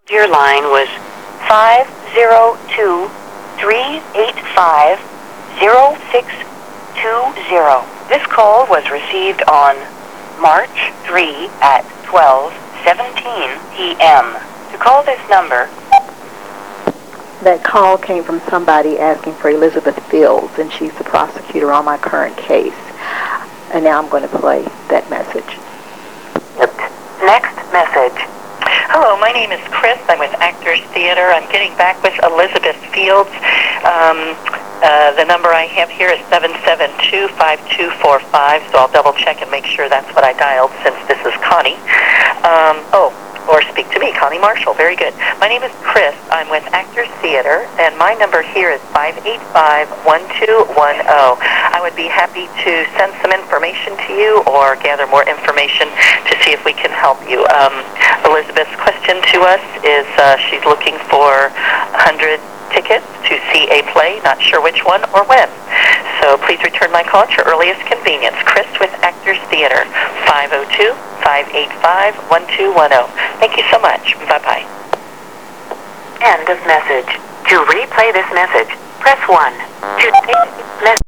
Your line was 502-385-0620. This call was received on March 3 at 12:17 p.m. To call this number... That call came from somebody asking for Elizabeth Fields, and she's the prosecutor on my current case. And now I'm going to play that message. Next message. Hello, my name is Chris. I'm with Actors Theater. I'm getting back with Elizabeth Fields. The number I have here is 772-5245, so I'll double check and make sure that's what I dialed since this is Connie. Or speak to me, Connie Marshall. Very good. My name is Chris. I'm with Actors Theater, and my number here is 585-1210. I would be happy to send some information to you or gather more information to see if we can help you. Elizabeth's question to us is she's looking for 100 tickets to see a play, not sure which one or when. So please return my call at your earliest convenience. Chris with Actors Theater, 502-585-1210. Thank you so much. Bye-bye. End of message. To replay this message, press 1. To take this message...